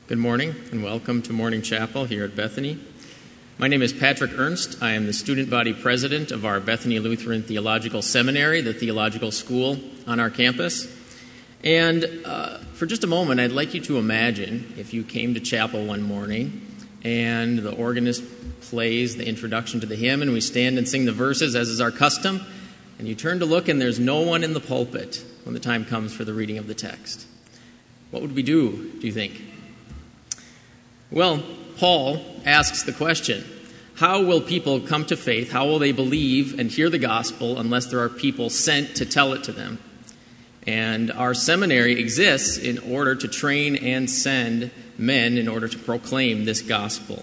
Good morning and welcome to Morning Chapel here at Bethany. My name is Patrick Ernst. I am the student body president of our Bethany Lutheran Theological Seminary, the theological school on our campus. And for just a moment, I'd like you to imagine if you came to chapel one morning and the organist plays the introduction to the hymn and we stand and sing the verses as is our custom, and you turn to look and there's no one in the pulpit when the time comes for the reading of the text. What would we do you think? Well, Paul asks the question, how will people come to faith? How will they believe and hear the gospel unless there are people sent to tell it to them? And our seminary exists in order to train and send men in order to proclaim this gospel.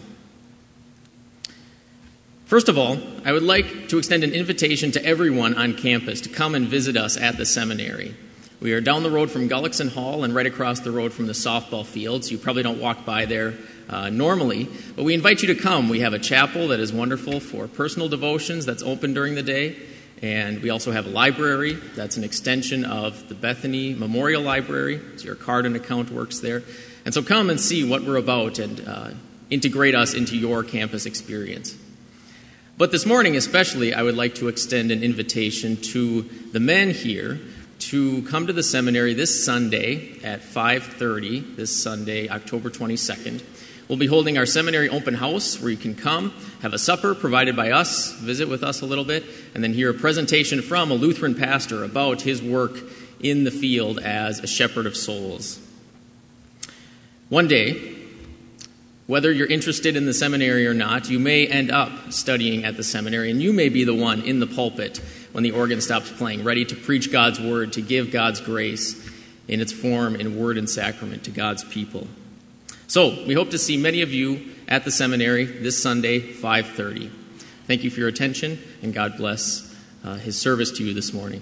First of all, I would like to extend an invitation to everyone on campus to come and visit us at the seminary. We are down the road from Gullickson Hall and right across the road from the softball fields. You probably don't walk by there normally, but we invite you to come. We have a chapel that is wonderful for personal devotions that's open during the day, and we also have a library that's an extension of the Bethany Memorial Library, so your card and account works there. And so come and see what we're about and integrate us into your campus experience. But this morning especially, I would like to extend an invitation to the men here to come to the seminary this Sunday at 5:30, this Sunday, October 22nd. We'll be holding our seminary open house where you can come, have a supper provided by us, visit with us a little bit, and then hear a presentation from a Lutheran pastor about his work in the field as a shepherd of souls. One day, whether you're interested in the seminary or not, you may end up studying at the seminary, and you may be the one in the pulpit when the organ stops playing, ready to preach God's word, to give God's grace in its form in word and sacrament to God's people. So, we hope to see many of you at the seminary this Sunday, 5:30. Thank you for your attention, and God bless his service to you this morning.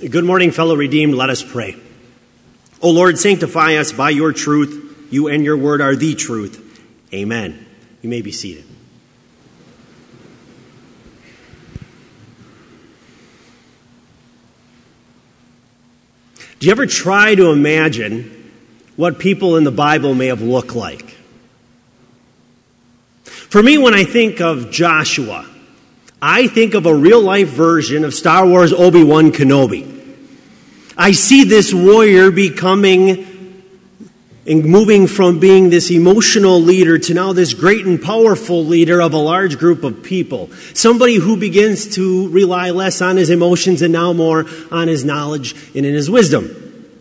Good morning, fellow redeemed. Let us pray. O Lord, sanctify us by your truth. You and your word are the truth. Amen. You may be seated. Do you ever try to imagine what people in the Bible may have looked like? For me, when I think of Joshua, I think of a real-life version of Star Wars Obi-Wan Kenobi. I see this warrior becoming and moving from being this emotional leader to now this great and powerful leader of a large group of people. Somebody who begins to rely less on his emotions and now more on his knowledge and in his wisdom.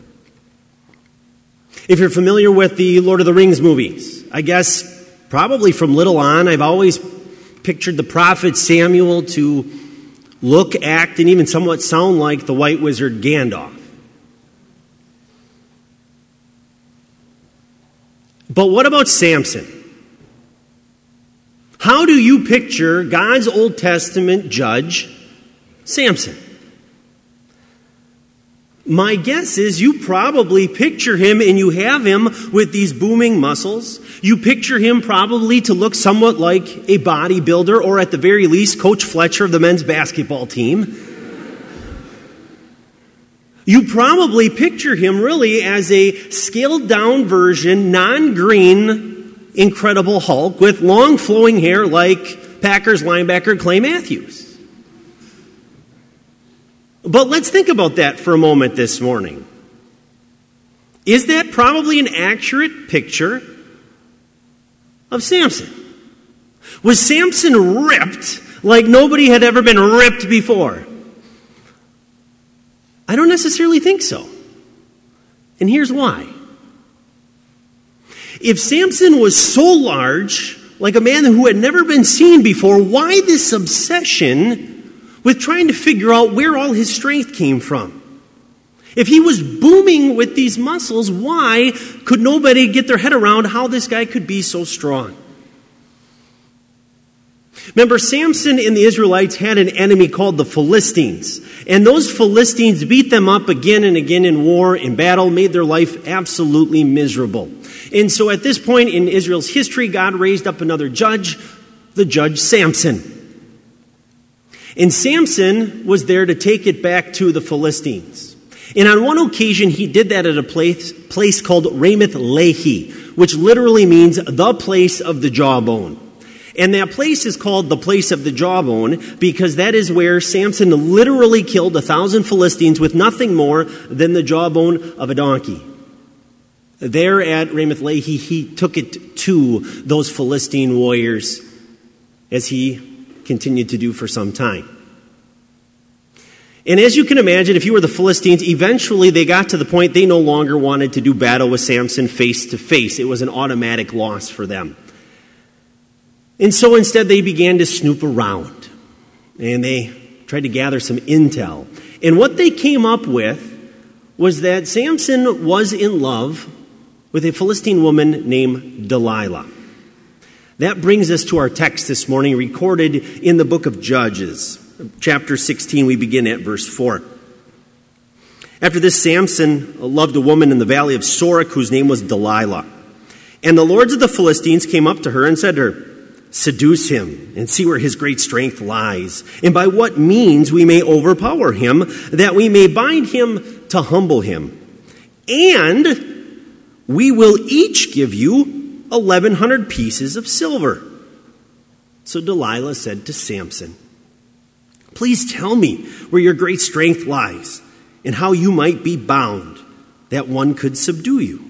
If you're familiar with the Lord of the Rings movies, I guess probably from little on, I've always pictured the prophet Samuel to look, act, and even somewhat sound like the white wizard Gandalf. But what about Samson? How do you picture God's Old Testament judge, Samson? My guess is you probably picture him and you have him with these booming muscles. You picture him probably to look somewhat like a bodybuilder or at the very least Coach Fletcher of the men's basketball team. You probably picture him really as a scaled down version, non-green, Incredible Hulk with long flowing hair like Packers linebacker Clay Matthews. But let's think about that for a moment this morning. Is that probably an accurate picture of Samson? Was Samson ripped like nobody had ever been ripped before? I don't necessarily think so. And here's why. If Samson was so large, like a man who had never been seen before, why this obsession with trying to figure out where all his strength came from? If he was booming with these muscles, why could nobody get their head around how this guy could be so strong? Remember, Samson and the Israelites had an enemy called the Philistines. And those Philistines beat them up again and again in war, in battle, made their life absolutely miserable. And so at this point in Israel's history, God raised up another judge, the judge Samson. And Samson was there to take it back to the Philistines. And on one occasion, he did that at a place called Ramoth Lehi, which literally means the place of the jawbone. And that place is called the place of the jawbone because that is where Samson literally killed 1,000 Philistines with nothing more than the jawbone of a donkey. There at Ramoth Lehi, he took it to those Philistine warriors as he continued to do for some time. And as you can imagine, if you were the Philistines, eventually they got to the point they no longer wanted to do battle with Samson face to face. It was an automatic loss for them. And so instead they began to snoop around. And they tried to gather some intel. And what they came up with was that Samson was in love with a Philistine woman named Delilah. That brings us to our text this morning, recorded in the book of Judges. Chapter 16, we begin at verse 4. After this, Samson loved a woman in the valley of Sorek whose name was Delilah. And the lords of the Philistines came up to her and said to her, "Seduce him and see where his great strength lies, and by what means we may overpower him, that we may bind him to humble him. And we will each give you 1,100 pieces of silver." So Delilah said to Samson, "Please tell me where your great strength lies, and how you might be bound, that one could subdue you."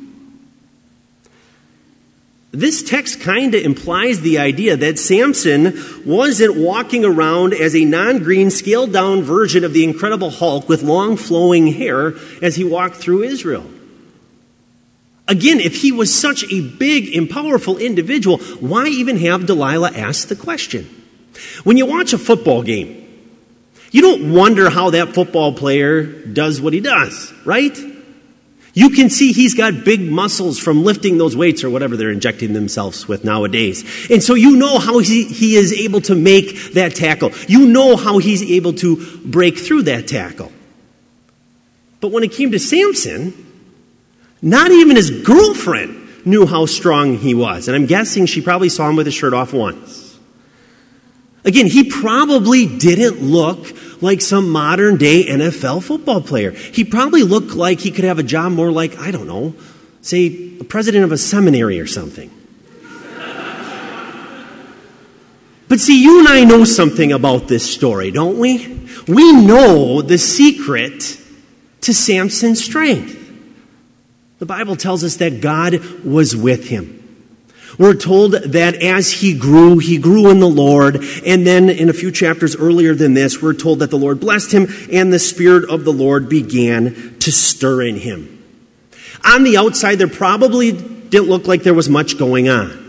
This text kind of implies the idea that Samson wasn't walking around as a non-green, scaled-down version of the Incredible Hulk with long flowing hair as he walked through Israel. Again, if he was such a big and powerful individual, why even have Delilah ask the question? When you watch a football game, you don't wonder how that football player does what he does, right? You can see he's got big muscles from lifting those weights or whatever they're injecting themselves with nowadays. And so you know how he is able to make that tackle. You know how he's able to break through that tackle. But when it came to Samson, not even his girlfriend knew how strong he was. And I'm guessing she probably saw him with his shirt off once. Again, he probably didn't look like some modern day NFL football player. He probably looked like he could have a job more like, I don't know, say, a president of a seminary or something. But see, you and I know something about this story, don't we? We know the secret to Samson's strength. The Bible tells us that God was with him. We're told that as he grew in the Lord. And then in a few chapters earlier than this, we're told that the Lord blessed him and the Spirit of the Lord began to stir in him. On the outside, there probably didn't look like there was much going on.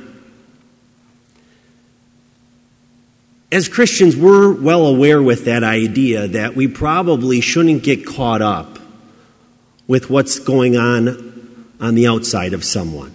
As Christians, we're well aware with that idea that we probably shouldn't get caught up with what's going on the outside of someone.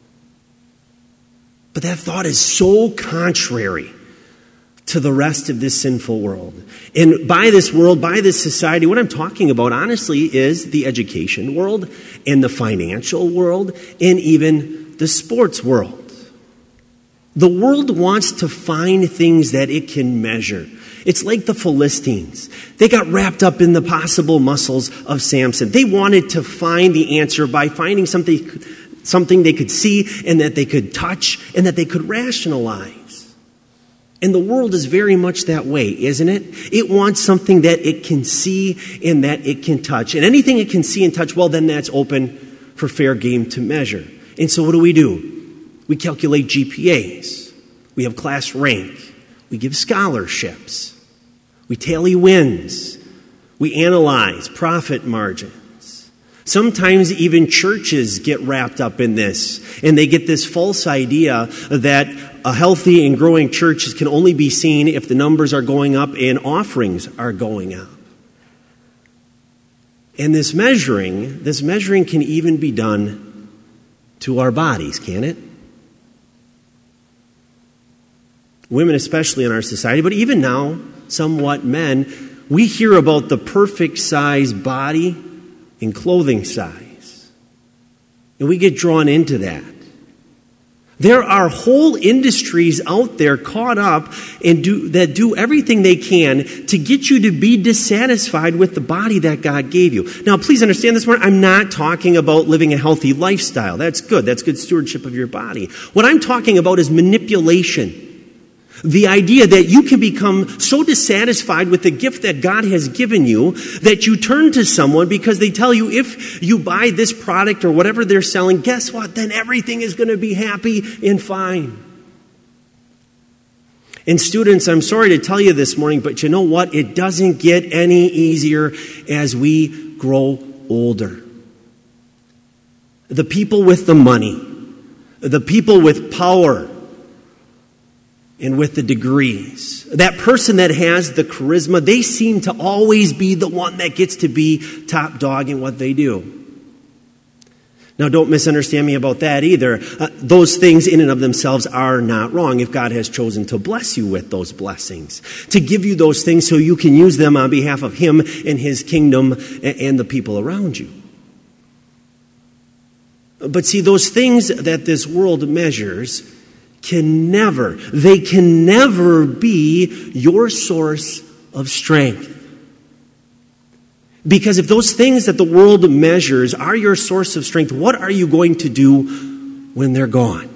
But that thought is so contrary to the rest of this sinful world. And by this world, by this society, what I'm talking about, honestly, is the education world and the financial world and even the sports world. The world wants to find things that it can measure. It's like the Philistines. They got wrapped up in the possible muscles of Samson. They wanted to find the answer by finding something they could see and that they could touch and that they could rationalize. And the world is very much that way, isn't it? It wants something that it can see and that it can touch. And anything it can see and touch, well, then that's open for fair game to measure. And so what do? We calculate GPAs. We have class rank. We give scholarships. We tally wins. We analyze profit margins. Sometimes even churches get wrapped up in this, and they get this false idea that a healthy and growing church can only be seen if the numbers are going up and offerings are going up. And this measuring can even be done to our bodies, can it? Women especially in our society, but even now, somewhat men, we hear about the perfect size body and clothing size. And we get drawn into that. There are whole industries out there caught up and do everything they can to get you to be dissatisfied with the body that God gave you. Now, please understand this morning, I'm not talking about living a healthy lifestyle. That's good. That's good stewardship of your body. What I'm talking about is manipulation. The idea that you can become so dissatisfied with the gift that God has given you that you turn to someone because they tell you if you buy this product or whatever they're selling, guess what? Then everything is going to be happy and fine. And students, I'm sorry to tell you this morning, but you know what? It doesn't get any easier as we grow older. The people with the money, the people with power, and with the degrees, that person that has the charisma, they seem to always be the one that gets to be top dog in what they do. Now, don't misunderstand me about that either. Those things in and of themselves are not wrong if God has chosen to bless you with those blessings, to give you those things so you can use them on behalf of Him and His kingdom and the people around you. But see, those things that this world measures can never be your source of strength. Because if those things that the world measures are your source of strength, what are you going to do when they're gone?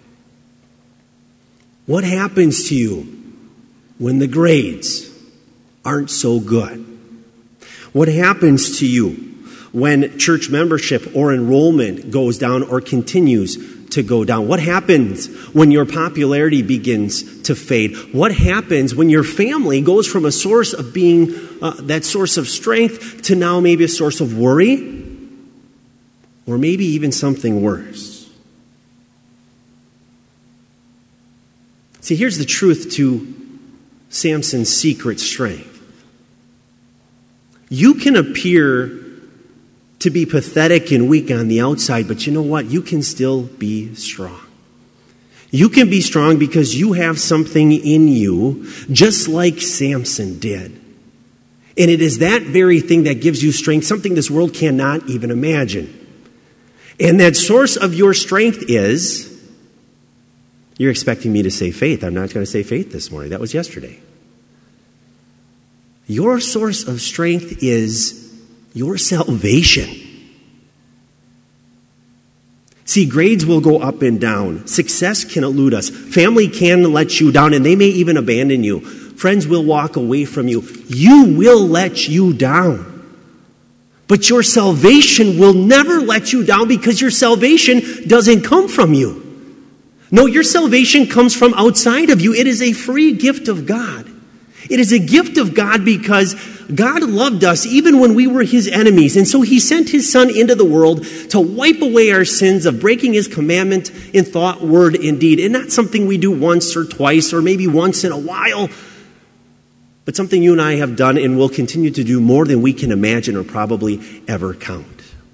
What happens to you when the grades aren't so good? What happens to you when church membership or enrollment goes down or continues to go down? What happens when your popularity begins to fade? What happens when your family goes from a source of being that source of strength to now maybe a source of worry or maybe even something worse? See, here's the truth to Samson's secret strength. You can appear to be pathetic and weak on the outside, but you know what? You can still be strong. You can be strong because you have something in you, just like Samson did. And it is that very thing that gives you strength, something this world cannot even imagine. And that source of your strength is, you're expecting me to say faith. I'm not going to say faith this morning. That was yesterday. Your source of strength is your salvation. See, grades will go up and down. Success can elude us. Family can let you down, and they may even abandon you. Friends will walk away from you. You will let you down. But your salvation will never let you down, because your salvation doesn't come from you. No, your salvation comes from outside of you. It is a free gift of God. It is a gift of God because God loved us even when we were his enemies. And so he sent his son into the world to wipe away our sins of breaking his commandment in thought, word, and deed. And not something we do once or twice or maybe once in a while, but something you and I have done and will continue to do more than we can imagine or probably ever count.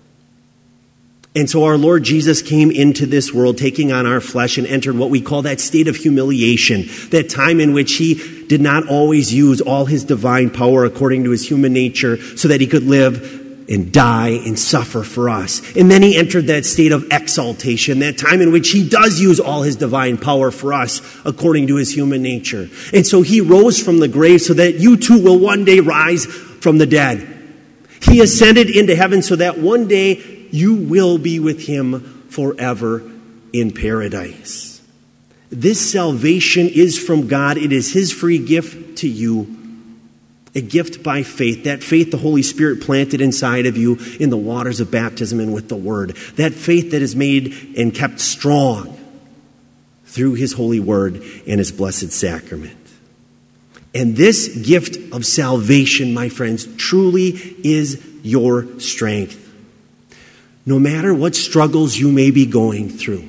And so our Lord Jesus came into this world, taking on our flesh, and entered what we call that state of humiliation, that time in which he did not always use all his divine power according to his human nature so that he could live and die and suffer for us. And then he entered that state of exaltation, that time in which he does use all his divine power for us according to his human nature. And so he rose from the grave so that you too will one day rise from the dead. He ascended into heaven so that one day you will be with him forever in paradise. This salvation is from God. It is his free gift to you, a gift by faith. That faith the Holy Spirit planted inside of you in the waters of baptism and with the word. That faith that is made and kept strong through his holy word and his blessed sacrament. And this gift of salvation, my friends, truly is your strength. No matter what struggles you may be going through,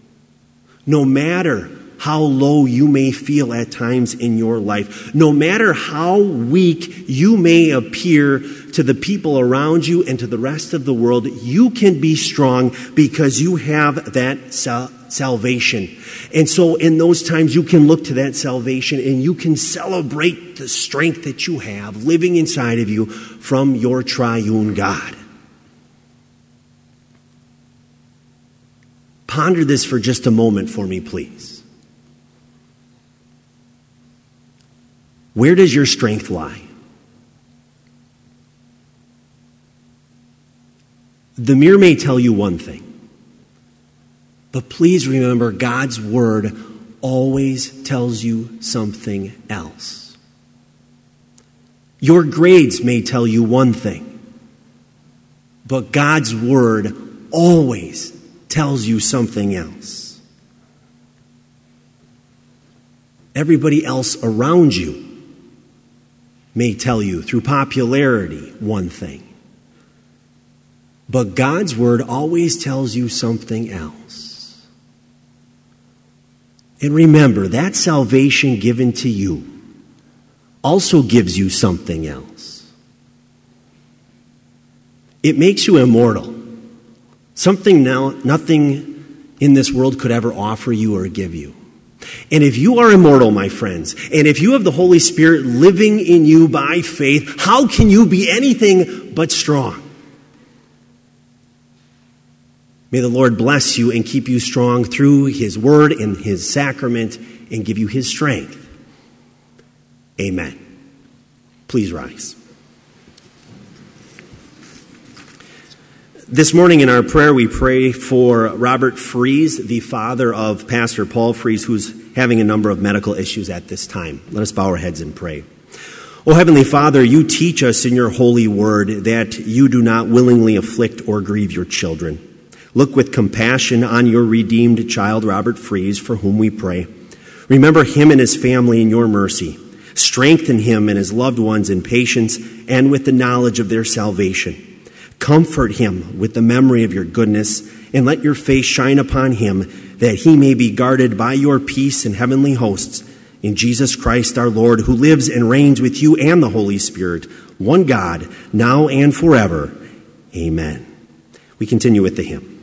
no matter how low you may feel at times in your life, no matter how weak you may appear to the people around you and to the rest of the world, you can be strong because you have that salvation. And so in those times you can look to that salvation and you can celebrate the strength that you have living inside of you from your triune God. Ponder this for just a moment for me, please. Where does your strength lie? The mirror may tell you one thing, but please remember God's word always tells you something else. Your grades may tell you one thing, but God's word always tells you something else. Everybody else around you may tell you through popularity one thing, but God's word always tells you something else. And remember, that salvation given to you also gives you something else. It makes you immortal. Something now nothing in this world could ever offer you or give you. And if you are immortal, my friends, and if you have the Holy Spirit living in you by faith, how can you be anything but strong? May the Lord bless you and keep you strong through his word and his sacrament and give you his strength. Amen. Please rise. This morning in our prayer, we pray for Robert Fries, the father of Pastor Paul Fries, who's having a number of medical issues at this time. Let us bow our heads and pray. Oh, Heavenly Father, you teach us in your holy word that you do not willingly afflict or grieve your children. Look with compassion on your redeemed child, Robert Fries, for whom we pray. Remember him and his family in your mercy. Strengthen him and his loved ones in patience and with the knowledge of their salvation. Comfort him with the memory of your goodness, and let your face shine upon him, that he may be guarded by your peace and heavenly hosts. In Jesus Christ our Lord, who lives and reigns with you and the Holy Spirit, one God, now and forever. Amen. We continue with the hymn.